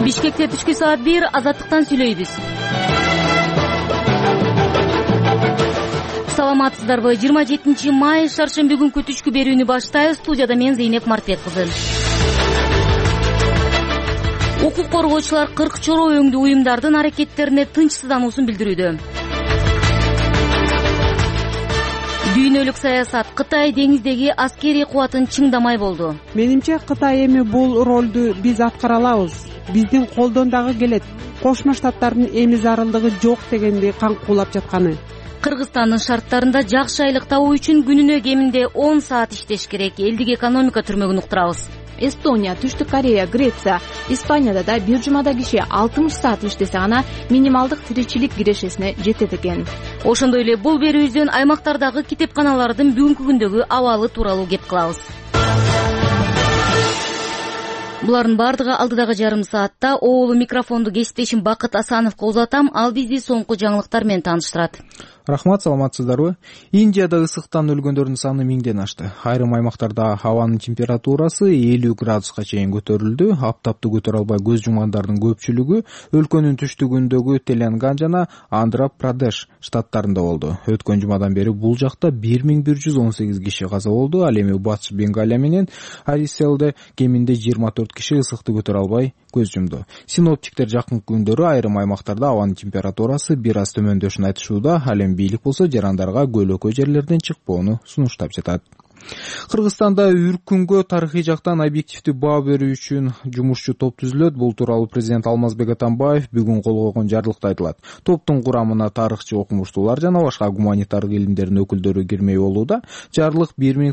Бишкекте түшкү саат 1 Азаттыктан сүйлөйбүз. Саламатсыздарбы? 27 май шаршемби күнкү түшкү берүүнү баштайбыз. Студияда мен Зейнеп Мартбек кызы. Укук коргоочулар 40 чороо өңдүү уюмдардын аракеттерине тынчсыздануусун билдирүүдө. Дүйнөлүк саясат. Кытай деңиздеги аскерий кубатын чыңдамай болду. Менимче Кытай эми бул ролду биз аткара алабыз. Биздин колдон дагы келет. Кошмо Штаттардын эми зарылдыгы жок дегенди каңкуулап жатканы. Кыргызстандын шарттарында жакшы айлык табуу үчүн күнүнө кеминде 10 саат иштеш керек. Элдик экономика түрмөгүн уктурабыз. Эстония, Түштүк Корея, Греция, Испанияда да бир жумада киши 60 саат иштесе гана минималдык тиричилик кирешесине жетет экен. Ошондой эле бул берүүбүздөн аймактардагы китепканалардын бүгүнкү күндөгү абалы тууралуу кеп кылабыз. Булардын бардыгы алдыдагы жарым саатта. Оолу микрофонду кесиптешим Бакыт Асановго узатам. Ал бизди соңку жаңылыктар менен тааныштырат. Рахмат, саламатсыздарбы? Индияда ысыктан өлгөндөрдүн саны 1000ден ашты. Айрым аймактарда хабанын температурасы 50 градуска чейин көтөрүлдү. Аптапты көтөрө албай көз жумгандардын көпчүлүгү өлкөнүн түштүгүндөгү Телянган жана Андхра-Прадеш штаттарында болду. Өткөн жумадан бери бул жакта 1118 киши каза болду. Ал эми Батыш Бенгалия менен Ариселде кеминде 24 киши ысыкты көтөрө албай көз жумду. Синоптиктер жакынкы күндөрү айрым аймактарда абанын температурасы бир аз төмөндөшүн айтышууда. Ал эми бийлик болсо жарандарга көлөкө жерлерден чыкпоону сунуштап жатат. Кыргызстанда үркүнгө тарыхый жактан объективдүү баа берүү үчүн жумушчу топ түзүлөт. Бул тууралуу президент Алмазбек Атамбаев бүгүн кол койгон жарлыкта айтылат. Топтун курамына тарыхчы, окумуштуулар жана башка гуманитардык илимдердин өкүлдөрү кирмей болууда. Жарлык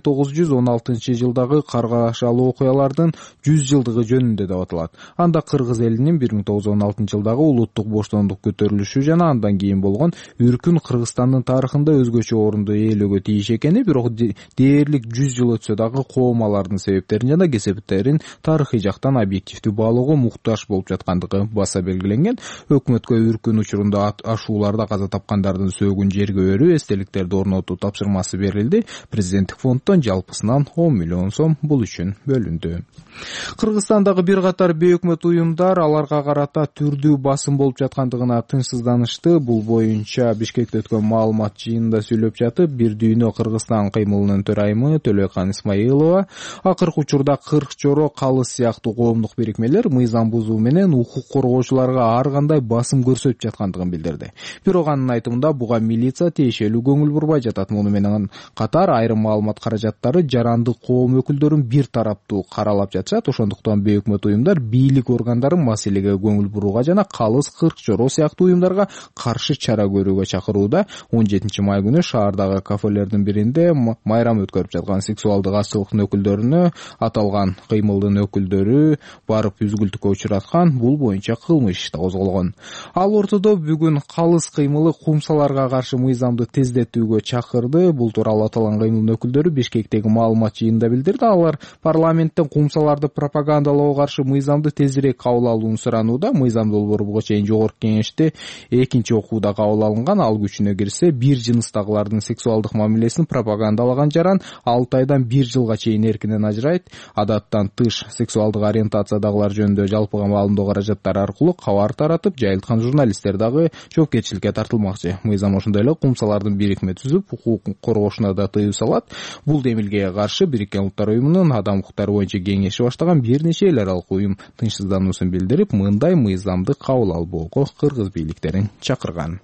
1916 жылдагы каргашалуу окуялардын 100 жылдыгы жөнүндө деп аталат. Анда кыргыз элинин 1916 жылдагы улуттук боштондук көтөрүлүшү жана андан кийин болгон үркүн Кыргызстандын тарыхында өзгөчө орунду ээлөөгө тийиш экени, бирок дээрлик 100 жыл өтсө дагы коомалардын себептерин жана кесепеттерин тарыхый жактан объективдүү баалоого муктаж болуп жаткандыгы баса белгиленген. Өкмөткө үркүн учурунда ашууларда каза тапкандардын сөөгүн жерге өрүү, эстеликтерди орнотуу тапшырмасы берилди. Президенттик фонддон жалпысынан 10 миллион сом бул үчүн бөлүндү. Кыргызстандагы бир катар бейөкмөт уюмдар аларга карата түрдүү басым болуп жаткандыгына тынчсызданышты. Бул боюнча Бишкекте өткөн маалымат жыйынында сүйлөп жатып, Бир дүйнө Кыргызстан кыймылынын төрайымы Төлөйкан Исмаилова акыркы учурда 40 чоро, калыс сыяктуу коомдук бирикмелер мыйзам бузуу менен укук коргоочуларга ар кандай басым көрсөтүп жаткандыгын билдирди. Бирок анын айтымында буга милиция тиешелүү көңүл бурбай жатат. Муну менен катар айрым маалымат каражаттары жарандык коом өкүлдөрүн бир тараптуу каралап жатышат. Ошондуктан бейөкмөт уюмдар бийлик органдарын маселеге көңүл бурууга жана калыс 40 чоро сыяктуу уюмдарга каршы чара көрүүгө чакырууда. 17 май күнү шаардагы кафелердин биринде майрам өткөрүп жаткан сексуалдык ачылыктын өкүлдөрүнө аталган кыймылдын өкүлдөрү барып үзгүлтүккө учураткан. Бул боюнча кылмыш иши козголгон. Ал ортодо бүгүн калыс кыймылы кумсаларга каршы мыйзамды тездетүүгө чакырды. Бул тууралуу аталган кыймылдын өкүлдөрү Бишкектеги маалымат жыйынында билдирди. Алар парламенттен кумсаларды пропагандалоого каршы мыйзамды тезирээк кабыл алууну суранууда. Мыйзам долбоору буга чейин жогорку кеңеште экинчи окууда кабыл алынган. Ал күчүнө кирсе, бир жыныстагылардын сексуалдык мамилесин пропагандалаган жаран 6 айдан 1 жылга чейин эркинен ажырайт. Адаттан тыш сексуалдык ориентациядагылар жөнүндө жалпыга маалымдоо каражаттары аркылуу кабар таратып, жайылткан журналисттер дагы жоопкерчиликке тартылмакчы. Мыйзам ошондой эле кумсалардын бирикме түзүп, укук коргоошуна да тыюу салат. Бул демилгеге каршы Бириккен Улуттар уюмунун адам укуктары боюнча кеңеши баштаган бир нече эл аралык уюм тынчсыздануусун билдирип, мындай мыйзамды кабыл албоого кыргыз бийликтерин чакырган.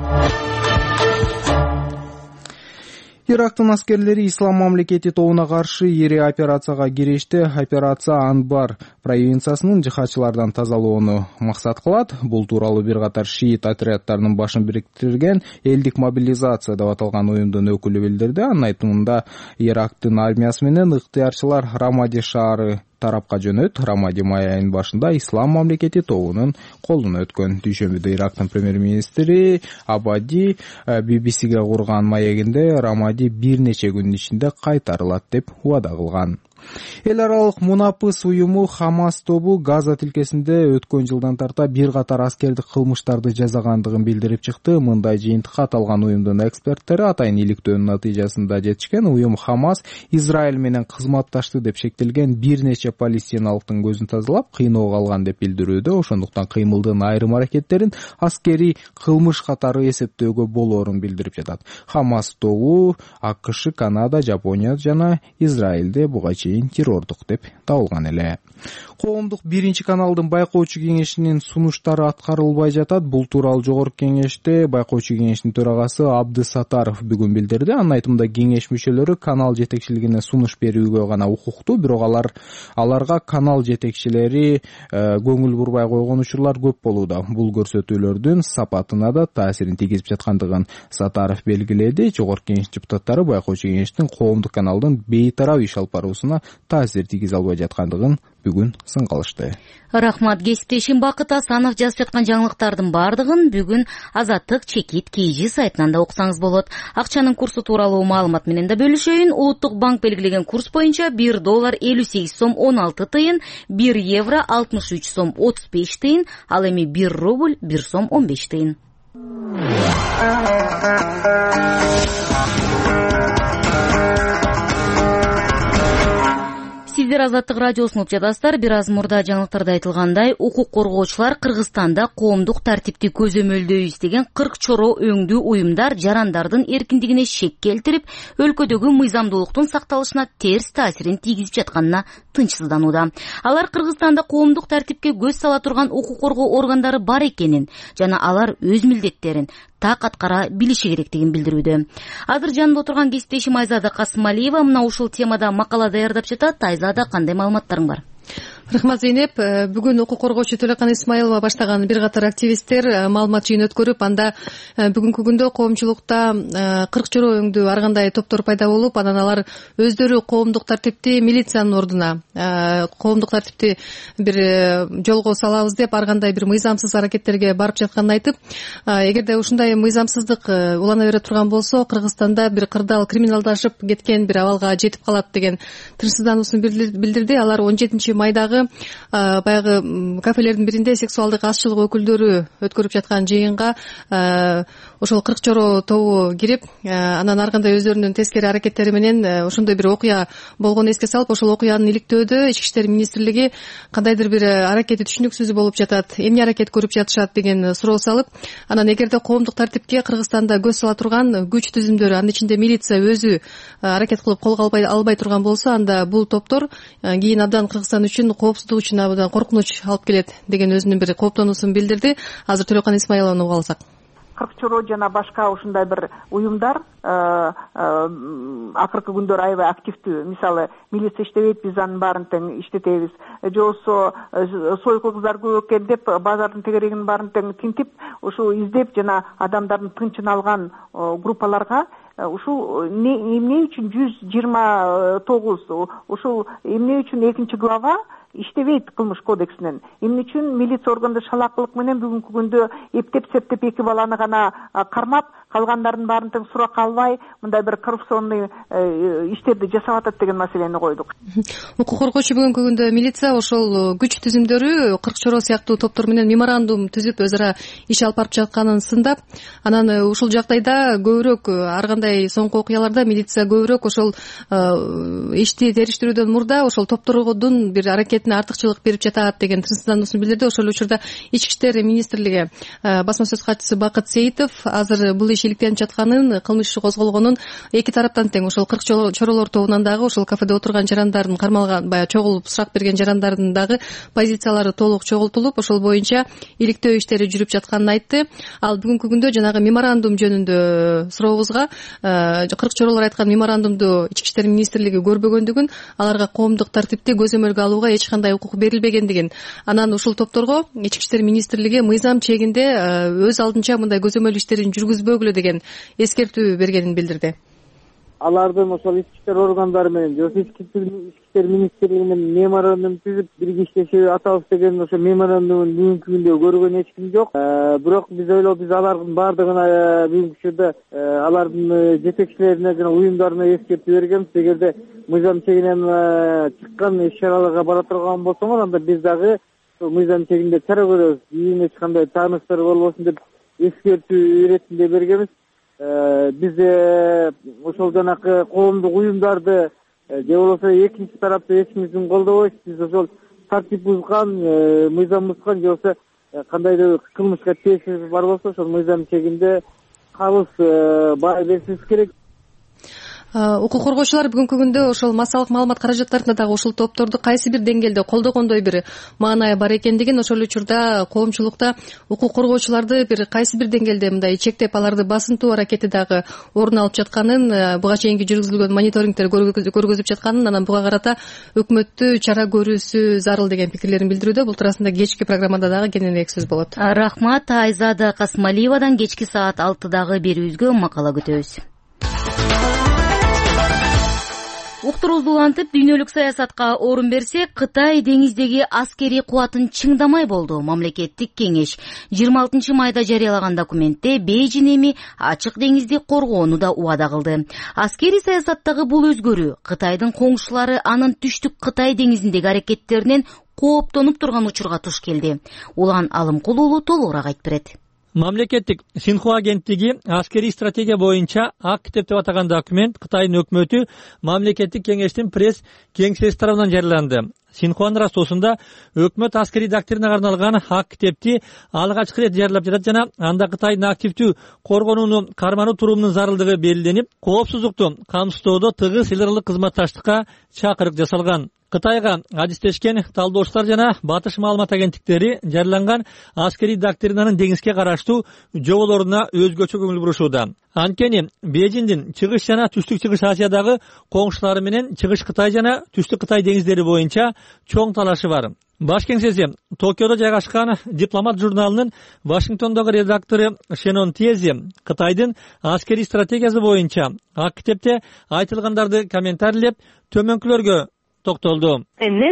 Ирактын аскерлери Ислам мамлекети тобуна каршы ири операцияга киришти. Операция Анбар провинциясынын жихадчылардан тазалоону максат кылат. Бул тууралуу бир катар шиит отрядтарынын башын бириктирген элдик мобилизация деп аталган уюмдун өкүлү билдирди. Анын айтымында Ирактын армиясы менен ыктыярчылар Рамади шаары тарапка жөнөт. Рамади май айынын башында Ислам мамлекети тобунун колуна өткөн. Дүйшөмбүдө Ирактын премьер-министри Абади BBC-ге курган маегинде Рамади бир нече күндүн ичинде кайтарылат деп убада кылган. Эл аралык мунапыс уюму Хамас тобу Газа тилкесинде өткөн жылдан тарта бир катар аскердик кылмыштарды жасагандыгын билдирип чыкты. Мындай жыйынтыкка аталган уюмдун эксперттери атайын иликтөөнүн натыйжасында жетишкен. Уюм Хамас Израиль менен кызматташты деп шектелген бир нече палестиналыктын көзүн тазалап, кыйноого алган деп билдирүүдө. Ошондуктан кыймылдын айрым аракеттерин аскерий кылмыш катары эсептөөгө болоорун билдирип жатат. Хамас тобу АКШ, Канада, Жапония жана Израилде буга чейин террордук деп табылган эле. Коомдук биринчи каналдын байкоочу кеңешинин сунуштары аткарылбай жатат. Бул тууралуу жогорку кеңеште байкоочу кеңештин төрагасы Абдысатаров бүгүн билдирди. Анын айтымында кеңеш мүчөлөрү канал жетекчилигине сунуш берүүгө гана укуктуу, бирок аларга канал жетекчилери көңүл бурбай койгон учурлар көп болууда. Бул көрсөтүүлөрдүн сапатына да таасирин тийгизип жаткандыгын Сатаров белгиледи. Жогорку кеңеш депутаттары байкоочу кеңештин коомдук каналдын бейтарап иш алып баруусуна таасир тийгизе албай жаткандыгын бүгүн сынгалышты. Рахмат, кесиптешим Бакыт Асанов жазып жаткан жаңылыктардын бардыгын бүгүн Азаттык Чекит KG сайтынан да окусаңыз болот. Акчанын курсу тууралуу маалымат менен да бөлүшөйүн. Улуттук банк белгилеген курс боюнча 1 доллар 58 сом 16 тыйын, 1 евро 63 сом 35 тыйын, ал эми 1 рубль 1 сом 15 тыйын. Сиздер Азаттык радиосун угуп жатасыздар. Бир аз мурда жаңылыктарда айтылгандай, укук коргоочулар Кыргызстанда коомдук тартипти көзөмөлдөйбүз деген 40 чоро өңдүү уюмдар жарандардын эркиндигине шек келтирип, өлкөдөгү мыйзамдуулуктун сакталышына терс таасирин тийгизип жатканына тынчсызданууда. Алар Кыргызстанда коомдук тартипке көз сала турган укук коргоо органдары бар экенин жана алар өз милдеттерин так аткара билиши керектигин билдирүүдө. Азыр жанында отурган кесиптешим Айзада Касымалиева мына ушул темада макала даярдап жатат. Айзада, кандай маалыматтарың бар? Рахмат, Зейнеп. Бүгүн укук коргоочу Төлөкан Исмаилова баштаган бир катар активисттер маалымат жыйын өткөрүп, анда бүгүнкү күндө коомчулукта 40 чоро өңдүү ар кандай топтор пайда болуп, анан алар өздөрү коомдук тартипти милициянын ордуна, коомдук тартипти бир жолго салабыз деп ар кандай бир мыйзамсыз аракеттерге барып жатканын айтып, эгерде ушундай мыйзамсыздык улана бере турган болсо, Кыргызстанда бир кырдаал криминалдашып кеткен бир абалга жетип калат деген тынчсыздануусун билдирди. Алар 17 майдагы баягы кафелердин биринде сексуалдык азчылык өкүлдөрү өткөрүп жаткан жыйынга ошол 40 чоро тобу кирип, анан ар кандай өздөрүнүн тескери аракеттери менен ошондой бир окуя болгонун эске салып, ошол окуяны иликтөөдө Ички иштер министрлиги кандайдыр бир аракети түшүнүксүз болуп жатат, эмне аракет көрүп жатышат деген суроо салып, анан эгерде коомдук тартипке Кыргызстанда көз сала турган күч түзүмдөрү, анын ичинде милиция өзү аракет кылып колго албай турган болсо, анда бул топтор кийин абдан Кыргызстан үчүн коопсуздук үчүн абдан коркунуч алып келет деген өзүнүн бир кооптонуусун билдирди. Азыр Төлөкан Исмаиловну угуп алсак. 40 чоро жана башка ушундай бир уюмдар акыркы күндөр аябай активдүү. Мисалы, милиция иштебейт, биз анын баарын тең иштетебиз. Же болбосо сойкул кыздар көп экен деп базардын тегерегинин баарын тең тинтип, ушу издеп жана адамдардын тынчын алган группаларга ушул эмне үчүн 129 ушул эмне үчүн 2-глава иштебейт кылмыш кодексинен, эмне үчүн милиция органды шалакылык менен бүгүнкү күндө эптеп-септеп 2 баланы гана кармап, калгандардын баарын тең суракка албай, мындай бир коррупционный иштерди жасап атат деген маселени койдук. Укук коргоочу бүгүнкү күндө милиция ошол күч түзүмдөрү 40 чоро сыяктуу топтор менен меморандум түзүп өзара иш алып барып жатканын сындап, анан ушул жагдайда көбүрөөк ар кандай соңку окуяларда милиция көбүрөөк ошол ишти териштирүүдөн мурда ошол топтордун бир аракетине артыкчылык берип жатат деген тынчсыздануусун билдирди. Ошол учурда Ички иштер министрлиги басма сөз катчысы Бакыт Сейитов азыр бул иш иликтенип жатканын, кылмыш иши козголгонун, эки тараптан тең ошол 40 чоролор тобунан дагы ошол кафеде отурган жарандардын кармалган, баягы чогулуп сурак берген жарандардын дагы позициялары толук чогултулуп, ошол боюнча иликтөө иштери жүрүп жатканын айтты. Ал бүгүнкү күндө жанагы меморандум жөнүндө сурообузга 40 чоролор айткан меморандумду Ички иштер министрлиги көрбөгөндүгүн, аларга коомдук тартипти көзөмөлгө алууга эч кандай укук берилбегендигин, анан ушул топторго Ички иштер министрлиги мыйзам чегинде өз алдынча мындай көзөмөл иштерин жүргүзбөгүлө деген эскертүү бергенин билдирди. алардын ошол ички иштер органдары менен же ички иштер министрлиги менен меморандум түзүп бирге иштешеби атабыз деген ошо меморандумун бүгүнкү күндө көргөн эч ким жок. Бирок биз ойлойбуз алардын баардыгына бүгүнкү учурда алардын жетекчилерине жана уюмдарына эскертүү бергенбиз. Эгерде мыйзам чегинен чыккан иш-чараларга бара турган болсоңор, анда биз дагы мыйзам чегинде чара көрөбүз. Кийин эч кандай тааныштар болбосун деп эскертүү иретинде бергенбиз. Биз ошол жанакы коомдук уюмдарды же болбосо экинчи тарапты эч кимдин колдобойбуз. Биз ошол тартип бузган, мыйзам бузган же болбосо кандайдыр кылмышка тиешеси бар болсо ошол мыйзам чегинде калыс баа беришибиз керек. Укук коргоочулар бүгүнкү күндө ошол массалык маалымат каражаттарында дагы ушул топторду кайсы бир деңгээлде колдогондой бир маанай бар экендигин, ошол эле учурда коомчулукта укук коргоочуларды бир кайсы бир деңгээлде мындай чектеп аларды басынтуу аракети дагы орун алып жатканын, буга чейинки жүргүзүлгөн мониторингдер көргөзүп жатканын, анан буга карата өкмөттү чара көрүүсү зарыл деген пикирлерин билдирүүдө. Бул туурасында кечки программада дагы кененирээк сөз болот. Рахмат. Айзада Касмалиевадан кечки саат 6-дагы берүүбүзгө макала күтөбүз. Уктурубузду улантып, дүйнөлүк саясатка орун берсек, Кытай деңиздеги аскерий кубатын чыңдамай болду. Мамлекеттик кеңеш 26 майда жарыялаган документте Бейжин эми ачык деңизди коргоону да убада кылды. Аскерий саясаттагы бул өзгөрүү Кытайдын коңшулары анын түштүк Кытай деңизиндеги аракеттеринен кооптонуп турган учурга туш келди. Улан Алымкул уулу толугураак айтып берет. Мамлекеттик Синхуа агенттиги аскерий стратегия боюнча ак китеп деп атаган документ Кытайдын өкмөтү мамлекеттик кеңештин пресс кеңсеси тарабынан жарыяланды. Синхуанын растоосунда өкмөт аскерий доктринага арналган ак китепти алгачкы ирет жарыялап жатат жана анда Кытайдын активдүү коргонууну кармануу туруmunун зарылдыгы белгиленип, коопсуздукту камсыздоодо тыгыз эл аралык кызматташтыкка чакырык жасалган. Кытайга адистешкен талдоочулар жана батыш маалымат агенттиктери жарыяланган аскерий доктринанын деңизге караштуу жоболоруна өзгөчө көңүл бурушууда. Анткени Бейжиндин чыгыш жана түштүк чыгыш Азиядагы коңшулары менен чыгыш Кытай жана түштүк Кытай деңиздери боюнча чоң талашы бар. Баш кеңсеси Токиодо жайгашкан Дипломат журналынын Вашингтондогу редактору Шенон Тиези Кытайдын аскерий стратегиясы боюнча ак китепте айтылгандарды комментарийлеп төмөнкүлөргө токтолду.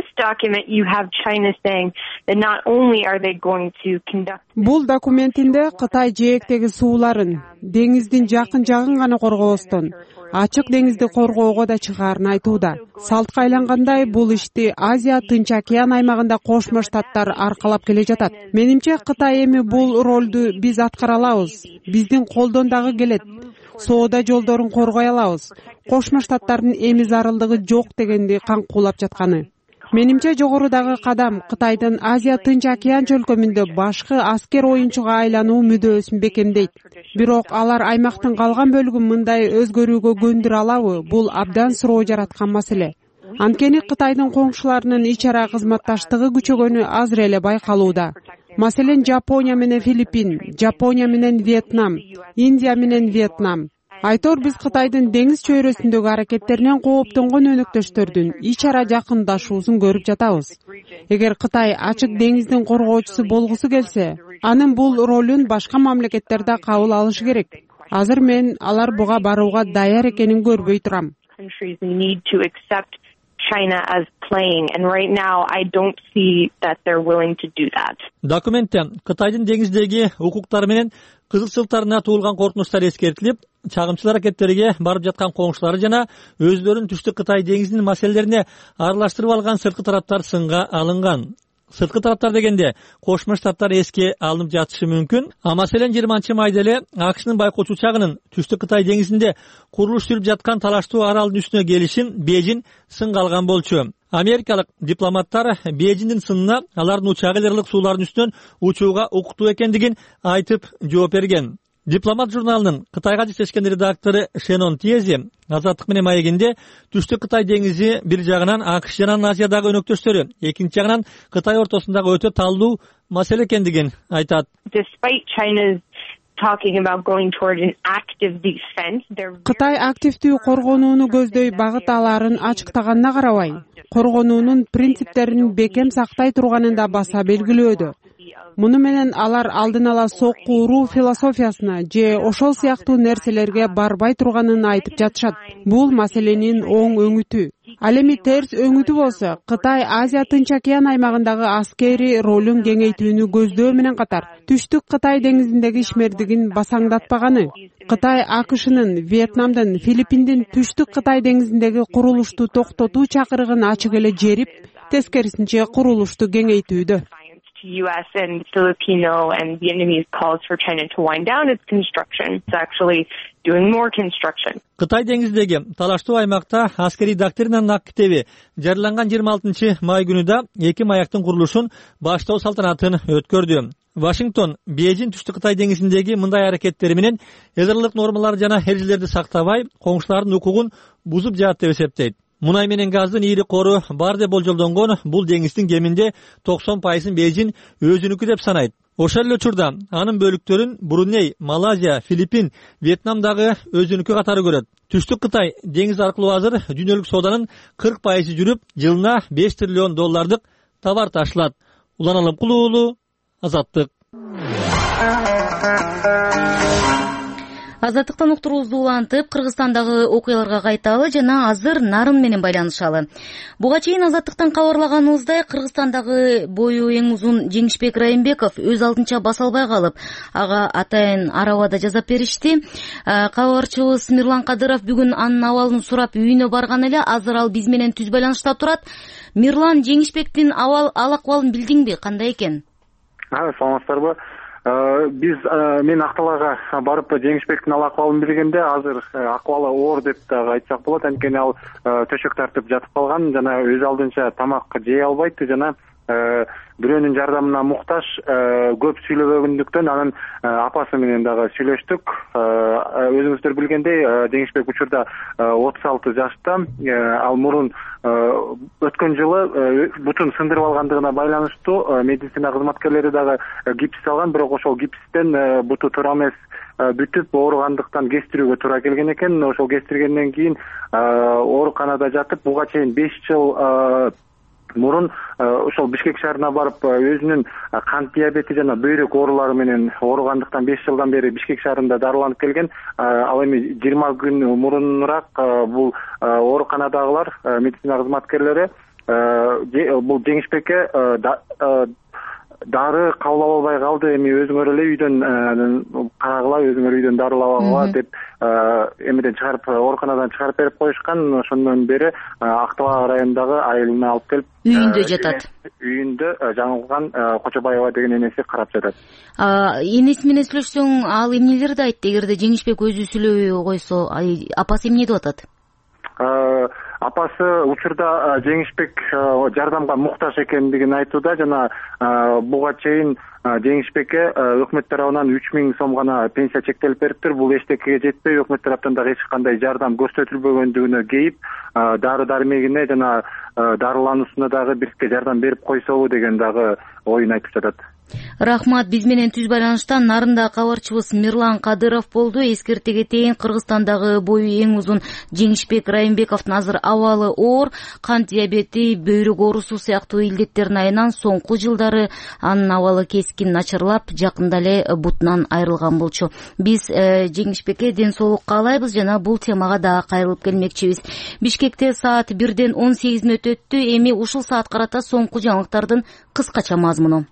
Бул документинде Кытай жээктеги сууларын, деңиздин жакын жагын гана коргобостон, ачык деңизди коргоого да чыгаарын айтууда. Салтка айлангандай бул ишти Азия Тынч океан аймагында Кошмо Штаттар аркалап келе жатат. Менимче Кытай эми бул ролду биз аткара алабыз. Биздин колдон дагы келет. Соода жолдорун коргой алабыз. Кошмо Штаттардын эми зарылдыгы жок дегенди каңкуулап жатканы. Менимче жогорудагы кадам Кытайдын Азия Тынч океан чөлкөмүндө башкы аскер оюнчуга айлануу мүдөөсүн бекемдейт. Бирок алар аймактын калган бөлүгүн мындай өзгөрүүгө көндүрө алабы? Бул абдан суроо жараткан маселе. Анткени Кытайдын коңшуларынын ич ара кызматташтыгы күчөгөнү азыр эле байкалууда. Маселен, Жапония менен Филиппин, Жапония менен Вьетнам, Индия менен Вьетнам. Айтор биз Кытайдын деңиз чөйрөсүндөгү аракеттеринен кооптонгон өнөктөштөрдүн ич ара жакындашуусун көрүп жатабыз. Эгер Кытай ачык деңиздин коргоочусу болгусу келсе, анын бул ролун башка мамлекеттер да кабыл алышы керек. Азыр мен алар буга барууга даяр экенин көрбөй турам. China as playing, and right now I don't see that they're willing to do that. Документте Кытайдын деңиздеги укуктары менен кызыкчылыктарына туулган коркунучтар эскертилип, чагымчыл аракеттерге барып жаткан коңшулары жана өздөрүн түштүк Кытай деңизинин маселелерине аралаштырып алган сырткы тараптар сынга алынган. Сырткы тараптар дегенде Кошмо Штаттар эске алынып жатышы мүмкүн. Маселен 20 майда эле АКШнын байкоочу учагынын түштүк Кытай деңизинде курулуш жүрүп жаткан талаштуу аралдын үстүнө келишин Бейжин сынга алган болчу. Америкалык дипломаттар Бейжиндин сынына алардын учагы эл аралык суулардын үстүнөн учууга укуктуу экендигин айтып жооп берген. Дипломат журналынын Кытайга жетишкен редактору Шенон Тиези Азаттык менен маегинде түштүк Кытай деңизи бир жагынан АКШ жана Азиядагы өнөктөштөрү, экинчи жагынан Кытай ортосундагы өтө талдуу маселе экендигин айтат. Кытай активдүү коргонууну көздөй багыт аларын ачыктаганына карабай, коргонуунун принциптерин бекем сактай турганын да баса белгилөөдө. Муну менен алар алдын ала сокку уруу философиясына же ошол сыяктуу нерселерге барбай турганын айтып жатышат. Бул маселенин оң өңүтү. Ал эми терс өңүтү болсо, Кытай Азия Тынч океан аймагындагы аскери ролун кеңейтүүнү көздөө менен катар, түштүк Кытай деңизиндеги ишмердигин басаңдатпаганы, Кытай АКШнын, Вьетнамдын, Филиппиндин түштүк Кытай деңизиндеги курулушту токтотуу чакырыгын ачык эле жерип, тескерисинче курулушту кеңейтүүдө. U.S. and Filipino and Vietnamese calls for China to wind down its construction. It's actually doing more construction. Кытай деңиздеги талаштуу аймакта аскерий доктринанын ак китеби жарыяланган 26 май күнү да эки маяктын курулушун баштоо салтанатын өткөрдү. Вашингтон Бейжин түштүк Кытай деңизиндеги мындай аракеттери менен ядролук нормалар жана эрежелерди сактабай, коңшулардын укугун бузуп жатат деп эсептейт. Мунай менен газдын ийри кору бар деп болжолдонгон бул деңиздин кеминде 90% Бейжин өзүнүкү деп санайт. Ошол эле учурда анын бөлүктөрүн Бруней, Малайзия, Филиппин, Вьетнам дагы өзүнүкү катары көрөт. Түштүк Кытай деңиз аркылуу азыр дүйнөлүк сооданын 40% жүрүп, жылына $5 триллион товар ташылат. Улан Алымкул уулу, Азаттык. Азаттыктан уктуруубузду улантып, Кыргызстандагы окуяларга кайталы жана азыр Нарын менен байланышалы. Буга чейин Азаттыктан кабарлаганыбыздай, Кыргызстандагы бою эң узун Жеңишбек Райымбеков өз алдынча баса албай калып, ага атайын арабада жазап беришти. Кабарчыбыз Мирлан Кадыров бүгүн анын абалын сурап үйүнө барган эле, азыр ал биз менен түз байланышта турат. Мирлан, Жеңишбектин ал акыбалын билдиңби, кандай экен? Саламатсыздарбы? Мен Акталага барып Жеңишбектин ал акыбалын билгенде, азыр акыбалы оор деп дагы айтсак болот. Анткени ал төшөк тартып жатып калган, жана өз алдынча тамак жей албайт, жана бирөөнүн жардамына муктаж, көп сүйлөбөгөндүктөн анын апасы менен дагы сүйлөштүк. Өзүңүздөр билгендей, Жеңишбек учурда 36 жашта, ал мурун өткөн жылы бутун сындырып алгандыгына байланыштуу медицина кызматкерлери дагы гипс салган, бирок ошол гипстен буту туура эмес бүтүп ооругандыктан кестирүүгө туура келген экен. Ошол кестиргенден кийин ооруканада жатып, буга чейин 5 жыл мурун ошол Бишкек шаарына барып өзүнүн кант диабети жана бөйрөк оорулары менен ооругандыктан 5 жылдан бери Бишкек шаарында дарыланып келген. Ал эми 20 күн мурунураак бул ооруканадагылар, медицина кызматкерлери бул Жеңишбекке дары кабыл ала албай калды, эми өзүңөр эле үйдөн карагыла, өзүңөр үйдөн дарылап алгыла деп эмеден чыгарып, ооруканадан чыгарып берип коюшкан. Ошондон бери Актала районундагы айылына алып келип үйүндө жатат. Үйүндө Жаңылган Кочобаева деген энеси карап жатат. Энеси менен сүйлөшсөң, ал эмнелерди айтты? Эгерде Жеңишбек өзү сүйлөбөй койсо, апасы эмне деп атат? Апасы учурда Жеңишбек жардамга муктаж экендигин айтууда, жана буга чейин Жеңишбекке өкмөт тарабынан 3000 сом гана пенсия чектелип бериптир. Бул эчтекеге жетпей, өкмөт тараптан дагы эч кандай жардам көрсөтүлбөгөндүгүнө кейип, дары-дармегине жана дарылануусуна дагы бирге жардам берип койсобу деген дагы оюн айтып жатат. Рахмат, биз менен түз байланыштан Нарында кабарчыбыз Мирлан Кадыров болду. Эскерте кетейин, Кыргызстандагы бою эң узун Жеңишбек Райымбековдун азыр абалы оор, кант диабети, бөйрөк оорусу сыяктуу илдеттердин айынан соңку жылдары анын абалы кескин начарлап, жакында эле бутунан айрылган болчу. Биз Жеңишбекке ден соолук каалайбыз жана бул темага дагы кайрылып келмекчибиз. Бишкекте саат 1-ден 18 мүнөт өттү. Эми ушул саат карата соңку жаңылыктардын кыскача мазмуну.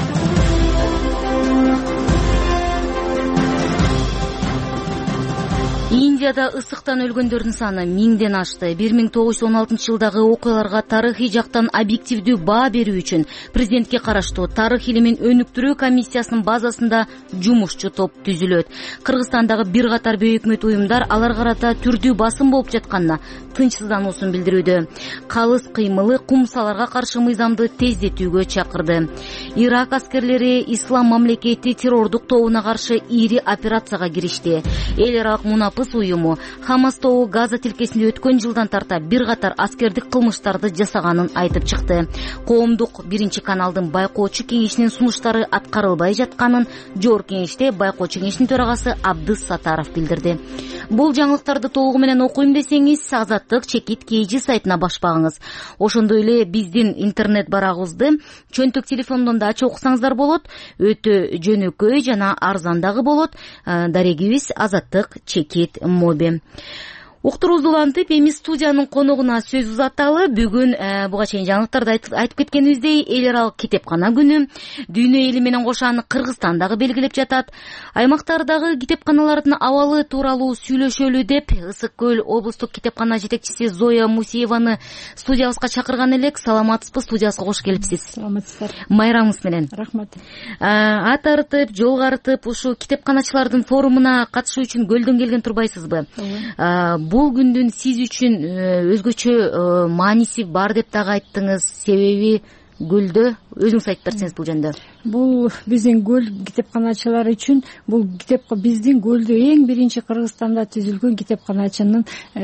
Индияда ысыктан өлгөндөрдүн саны 1000ден ашты. 1916 жылдагы окуяларга тарыхый жактан объективдүү баа берүү үчүн президентке караштуу тарых илимин өнүктүрүү комиссиясынын базасында жумушчу топ түзүлөт. Кыргызстандагы бир катар бейөкмөт уюмдар алар карата түрдүү басым болуп жатканына тынчсыздануусун билдирүүдө. Калыс кыймылы кумсаларга каршы мыйзамды тездетүүгө чакырды. Ирак аскерлери Ислам мамлекети террордук тобуна каршы ири операцияга киришти. Эл аралык мунапыс уюму Хамас тобу Газа тилкесинде өткөн жылдан тарта бир катар аскердик кылмыштарды жасаганын айтып чыкты. Коомдук биринчи каналдын байкоочу кеңешинин сунуштары аткарылбай жатканын Жогорку кеңеште байкоочу кеңешинин төрагасы Абдыс Сатаров билдирди. Бул жаңылыктарды толугу менен окуйм десеңиз, Азаттык чекит KG сайтына башпагыңыз. Ошондой эле биздин интернет барагыбызды чөнтөк телефондон да ачып окусаңыздар болот. Өтө жөнөкөй жана арзан дагы болот. Дарегибиз Азаттык чекит моби. Уктуруубузду улантып, эми студиянын коногуна сөз узаталы. Бүгүн буга чейин жаңылыктарды айтып кеткенибиздей, эл аралык китепкана күнү. Дүйнө эли менен кошо аны Кыргызстан дагы белгилеп жатат. Аймактардагы китепканалардын абалы тууралуу сүйлөшөлү деп Ысык көл облустук китепкана жетекчиси Зоя Мусиеваны студиябызга чакырган элек. Саламатсызбы? Студиябызга кош келипсиз. Саламатсыздар. Майрамыңыз менен. Рахмат. Ат арытып, жол карытып, ушу китепканачылардын форумуна катышуу үчүн көлдөн келген турбайсызбы? Бул күндүн сиз үчүн өзгөчө мааниси бар деп дагы айттыңыз. Себеби көлдө өзүңүз айтып берсеңиз бул жөнүндө. Бул биздин көл китепканачылар үчүн бул биздин көлдө эң биринчи Кыргызстанда түзүлгөн китепканачынын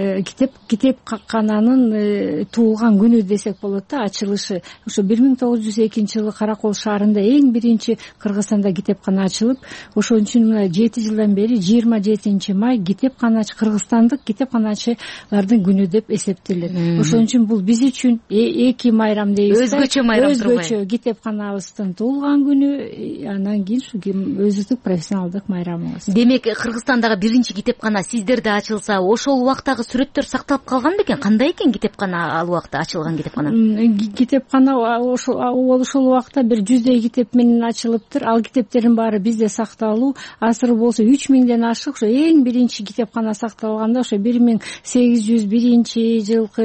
китепкананын туулган күнү десек болот да, ачылышы. Ошо 1902 жылы Каракол шаарында эң биринчи Кыргызстанда китепкана ачылып, ошон үчүн 7 жылдан бери 27 май кыргызстандык китепканачылардын күнү деп эсептелет. Ошон үчүн бул биз үчүн эки майрам дейбиз. Өзгөчө майрам турбайбы? Өзгөчө китепканабыздын туулган күнү, анан кийин ушу өзүбүздүк профессионалдык майрамыбыз. Демек, Кыргызстандагы биринчи китепкана сиздерде ачылса, ошол убактагы сүрөттөр сакталып калган бекен? Кандай экен китепкана ал убакта ачылган китепкана? Китепкана ошол убакта бир 100 китеп менен ачылыптыр. Ал китептердин баары бизде сакталуу. Азыр болсо 3000ден ашык ошо эң биринчи китепкана сакталганда ошо 1801 жылкы,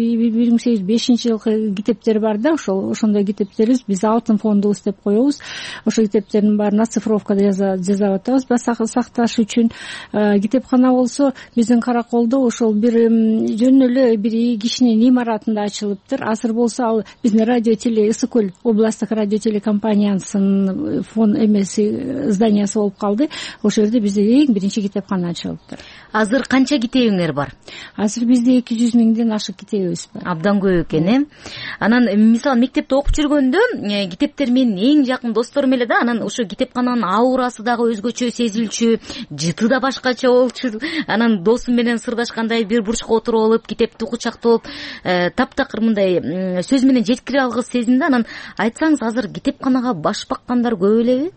1805 жылкы китептер бар да, ошондой китептерибиз биз алтын фондубуз деп коебуз. Ошол китептердин баарын оцифровкада жасап атабыз сакташ үчүн. Китепкана болсо биздин Караколдо ошол бир жөн эле бир кишинин имаратында ачылыптыр. Азыр болсо ал биздин радио теле Ысык көл областтык радио телекомпаниясынын фон зданиясы болуп калды. Ошол жерде бизде эң биринчи китепкана ачылыптыр. Азыр канча китебиңер бар? Азыр бизде 200 миңден ашык китебибиз бар. Абдан көп экен, Анан мисалы мектепте окуп жүргөндө китептер менин эң жакын досторум эле да, анан ошо китепкананын аурасы дагы өзгөчө сезилчү, жыты да башкача болчу. Анан досум менен сырдашкандай бир бурчка отуруп алып, китепти кучактап, таптакыр мындай сөз менен жеткире алгыс сезимди. Анан айтсаңыз, азыр китепканага баш баккандар көп элеби?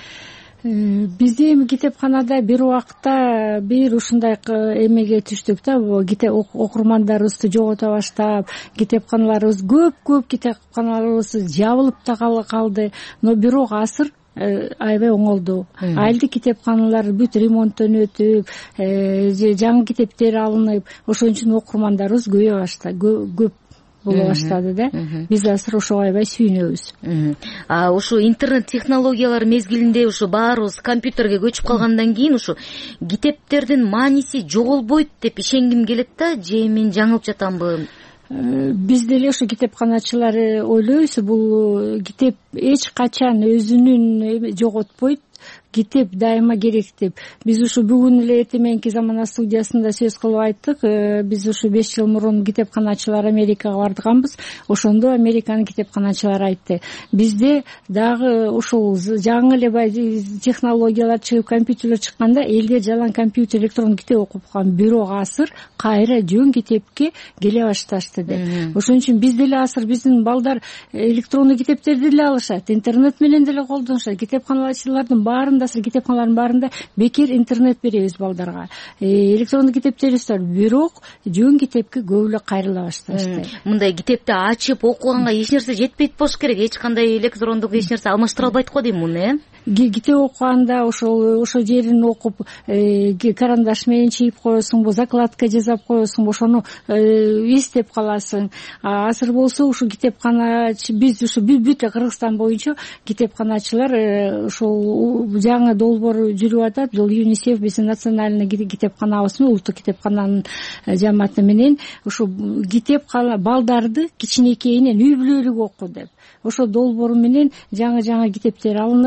Бизде эми китепканада бир убакта бир ушундай эмеге түштүк да, окурмандарыбызды жогото баштап, китепканаларыбыз көп китепканаларыбыз жабылып да калды. Но бирок азыр аябай оңолду. Айылдык китепканалар бүт ремонттон өтүп, жаңы китептер алынып, ошон үчүн окурмандарыбыз көп боло баштады да. Биз азыр ошого аябай сүйүнөбүз. Ушу интернет технологиялары мезгилинде ушу баарыбыз компьютерге көчүп калгандан кийин ушу китептердин мааниси жоголбойт деп ишенгим келет да, же мен жаңылып жатамбы? Биз деле ошо китепканачылар ойлойбуз, бул китеп эч качан өзүнүн жоготпойт. Китеп дайыма керек деп. Биз ушу бүгүн эле эртең мененки замана студиясында сөз кылып айттык. Биз ушу 5 жыл мурун китепканачылар Америкага бардыганбыз. Ошондо Американын китепканачылары айтты: бизде дагы ушул жаңы эле технологиялар чыгып, компьютерлер чыкканда элдер жалаң компьютер, электрондук китеп окуп калган. Бирок азыр кайра жөн китепке келе башташты деп. Ошон үчүн биз деле азыр биздин балдар электрондук китептерди деле алышат, интернет менен деле колдонушат. Китепканачылардын баарында, китепканалардын баарында бекер интернет беребиз балдарга. Электрондук китептерибиз бар, бирок жөн китепке көп эле кайрыла башташты. Мындай китепти ачып окуганга эч нерсе жетпейт болуш керек. Эч кандай электрондук эч нерсе алмаштыра албайт го дейм муну, Китеп окуганда ошол жерин окуп, карандаш менен чийип коесуңбу, закладка жасап коесуңбу, ошону эстеп каласың. Азыр болсо ушу китепкана, биз ушу бүт Кыргызстан боюнча китепканачылар ошол жаңы долбоор жүрүп атат. Бул ЮНИСЕФ биздин национальный китепканабыз, улуттук китепкананын жамааты менен ушу китепкана балдарды кичинекейинен үй бүлөлүк оку деп. Ошо долбоор менен жаңы китептер алынып,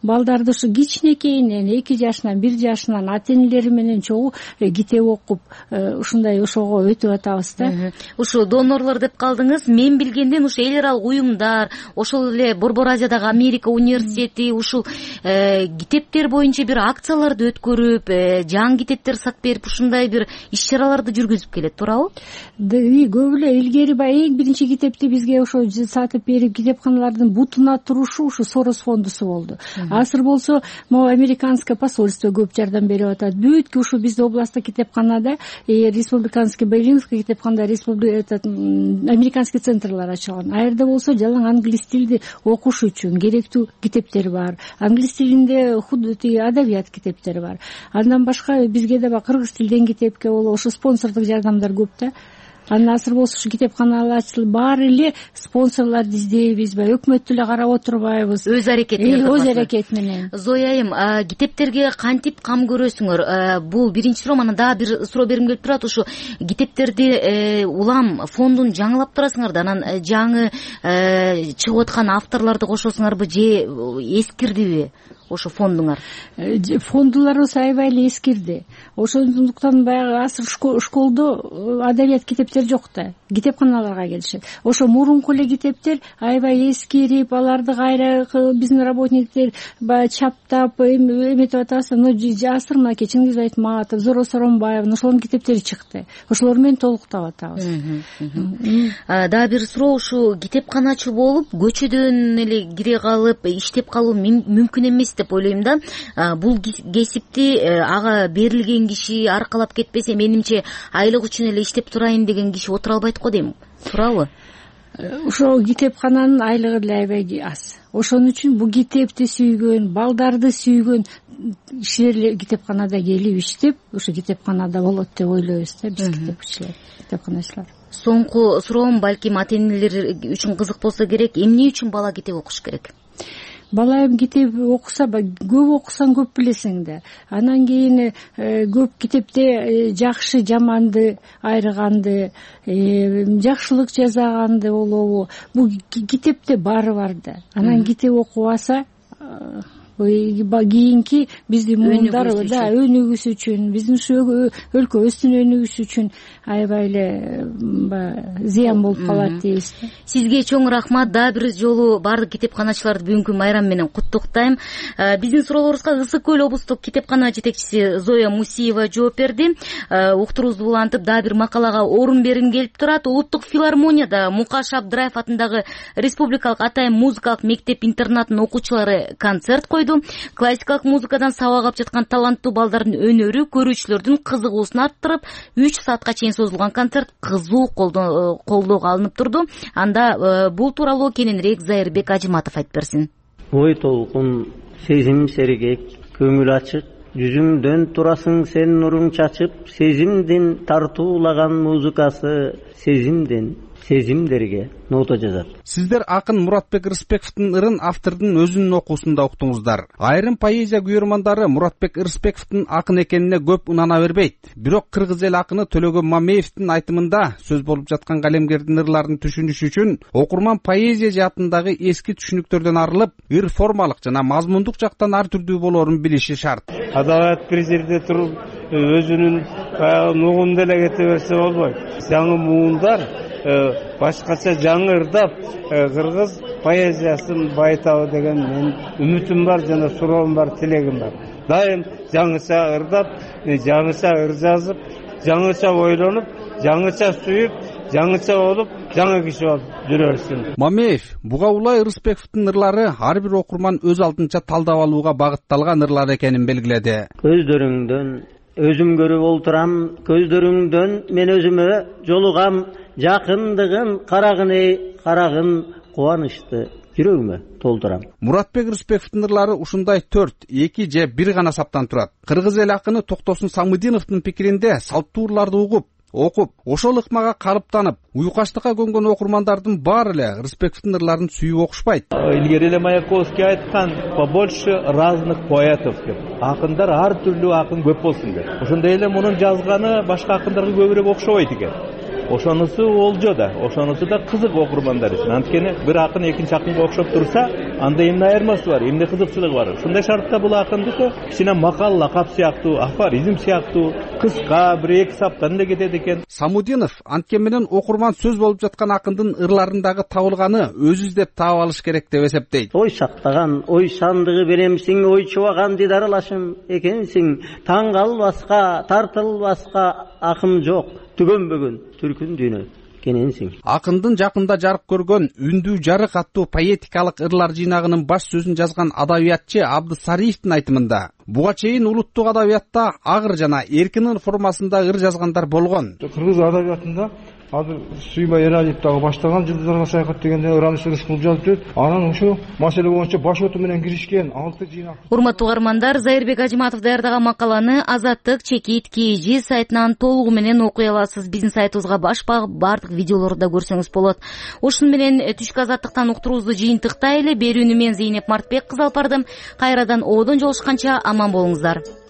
балдарды ушу кичинекейинен 2 жашынан 1 жашынан ата энелери менен чогуу китеп окуп ушундай ошого өтүп атабыз да. Ушу донорлор деп калдыңыз. Мен билгенден ушу эл аралык уюмдар, ошол эле Борбор Азиядагы Америка университети ушул китептер боюнча бир акцияларды өткөрүп, жаңы китептер сатып берип, ушундай бир иш-чараларды жүргүзүп келет, туурабы? Көп эле илгери баягы эң биринчи китепти бизге ошо сатып берип китепканалардын бутуна турушу ушу Сорос фондусу болду. Азыр болсо могу американское посольство көп жардам берип атат. Бүткү ушу биздин областта китепканада республиканский Берлинский китепканада американский центрлар ачылган. А жерде болсо жалаң англис тилди окуш үчүн керектүү китептер бар. Англис тилинде адабият китептери бар. Андан башка бизге да кыргыз тилден китепке болобу ошо спонсордук жардамдар көп да. Андан азыр болсо ушу китепканалар ачылып, баары эле спонсорлорду издейбиз, өкмөттү эле карап отурбайбыз. Өз аракет менен. Зоя айым, китептерге кантип кам көрөсүңөр? Бул биринчи суроо. Анан дагы бир суроо бергим келип турат. Ушу китептерди улам фондун жаңылап турасыңар, анан жаңы чыгып аткан авторлорду кошосуңарбы же эскирдиби? Ошо фондуңар? Фондуларыбыз аябай эле эскирди. Ошондуктан баягы азыр школдо адабият китептер жок да. Китепканаларга келишет. Ошо мурунку эле китептер аябай эскирип, аларды кайра биздин работниктер баягы чаптап эметип атабыз. Азыр мынакей Чыңгыз Айтматов, Зоро Соронбаев ошолордун китептери чыкты. Ошолор менен толуктап атабыз. Дагы бир суроо, ушу китепканачы болуп көчөдөн эле кире калып иштеп калуу мүмкүн эмес деп ойлойм да. Бул кесипти ага берилген киши аркалап кетпесе, менимче айлык үчүн эле иштеп турайын деген киши отура албайт го дейм. Туурабы? Ошо китепкананын айлыгы деле аябай аз. Ошон үчүн бул китепти сүйгөн, балдарды сүйгөн кишилер китепканада келип иштеп, ошо китепканада болот деп ойлойбуз да биз китепканачылар. Соңку суроом балким ата энелер үчүн кызык болсо керек. Эмне үчүн бала китеп окуш керек? Бала китеп окуса, көп окусаң көп билесиң да. Анан кийин көп китепте жакшы жаманды айырганды, жакшылык жасаганды болобу. Бул китепте баары бар да. Анан китеп окубаса кийинки биздин муундар өнүгүш үчүн, биздин өлкөбүздүн өнүгүшү үчүн аябай эле зыян болуп калат дейбиз. Сизге чоң рахмат. Дагы бир жолу баардык китепканачыларды бүгүнкү майрам менен куттуктайм. Биздин суроолорубузга Ысык көл облустук китепкана жетекчиси Зоя Мусиева жооп берди. Уктуруубузду улантып дагы бир макалага орун бергим келип турат. Улуттук филармонияда Мукаш Абдыраев атындагы Республикалык Атайын музыкалык мектеп-интернатынын окуучулары концерт койду. Классикалык музыкадан сабак алып жаткан таланттуу балдардын өнөрү көрүүчүлөрдүн кызыгуусун арттырып, 3 саатка чейин созулган концерт кызуу колдоого алынып турду. Анда бул тууралуу кененирээк Зайырбек Ажыматов айтып берсин. Ой толкун, сезим сергек, көңүл ачык, жүзүңдөн турасың сен нуруң чачып, сезимдин тартуулаган музыкасы сезимдерге нота жазат. Сиздер акын Муратбек Рысбековдун ырын автордун өзүнүн окуусунда уктуңуздар. Айрым поэзия күйөрмандары Муратбек Рысбековдун акын экенине көп ынана бербейт. Бирок кыргыз эл акыны Төлөгөн Мамеевдин айтымында сөз болуп жаткан калемгердин ырларын түшүнүш үчүн окурман поэзия жаатындагы эски түшүнүктөрдөн арылып, ыр формалык жана мазмундук жактан ар түрдүү болоорун билиши шарт. Адабият президенти туруп өзүнүн нугунду эле кете берсе болбойт. Жаңы муундар башкача жаңы ырдап кыргыз поэзиясын байытабы деген мен үмүтүм бар жана суроом бар, тилегим бар. Дайым жаңыча ырдап, жаңыча ыр жазып, жаңыча ойлонуп, жаңыча сүйүп, жаңыча болуп, жаңы киши болуп жүрөсүн. Мамеев буга улай Рысбековдун ырлары ар бир окурман өз алдынча талдап алууга багытталган ырлар экенин белгиледи. Көздөрүңдөн өзүм көрүп олтурам, көздөрүңдөн мен өзүмө жолугам, жакындыгын карагын кубанычты жүрөгүмө толтурам. Муратбек Рысбековдун ырлары ушундай 4, 2 же 1 гана саптан турат. Кыргыз эл акыны Токтосун Самыдиновдун пикиринде салттуу ырларды угуп, окуп, ошол ыкмага калыптанып, уюкачтыкка көнгөн окурмандардын баары эле Рысбековдун ырларын сүйүп окушпайт. Илгери эле Маяковский айткан, побольше разных поэтов деп. Акындар ар түрлүү акын көп болсун деп. Ошондой эле мунун жазганы башка акындарга көбүрөөк окшобойт экен. ошонусу олжо да, ошонусу да кызык окурмандар үчүн. Анткени бир акын экинчи акынга окшоп турса, анда эмне айырмасы бар, эмне кызыкчылыгы бар. Ушундай шартта бул акындыкы кичине макал, лакап сыяктуу, афоризм сыяктуу кыска, бир эки саптан эле кетет экен. Самудинов анткен менен окурман сөз болуп жаткан акындын ырларындагы табылганы өзү издеп таап алыш керек деп эсептейт. Ой шактаган, ой шандыгы беремсиң, ой чубаган дидарылашым экенсиң, таң калбаска, тартылбаска акым жок, түгөнбөгөн түркүн дүйнө кененсиң. Акындын жакында жарык көргөн Үндүү жарык аттуу поэтикалык ырлар жыйнагынын баш сөзүн жазган адабиятчы Абдысариевдин айтымында буга чейин улуттук адабиятта агыр жана эркин ыр формасында ыр жазгандар болгон. Кыргыз адабиятында азыр Сүйбай Эралиев дагы баштаган жылдыздарга саякат дегенде Ыраныш Рыскул жазып жүрөт. Анан ушул маселе боюнча баш оту менен киришкен 6 жыйнак. Урматтуу угармандар, Зайырбек Ажыматов даярдаган макаланы Азаттык Чекит KG сайтынан толугу менен окуй аласыз. Биздин сайтыбызга баш багып, бардык видеолорду да көрсөңүз болот. Ошону менен түшкү Азаттыктан уктуруубузду жыйынтыктайлы. Берүүнү мен Зейнеп Мартбек кызы алып бардым. Кайрадан оодон жолушканча аман болуңуздар.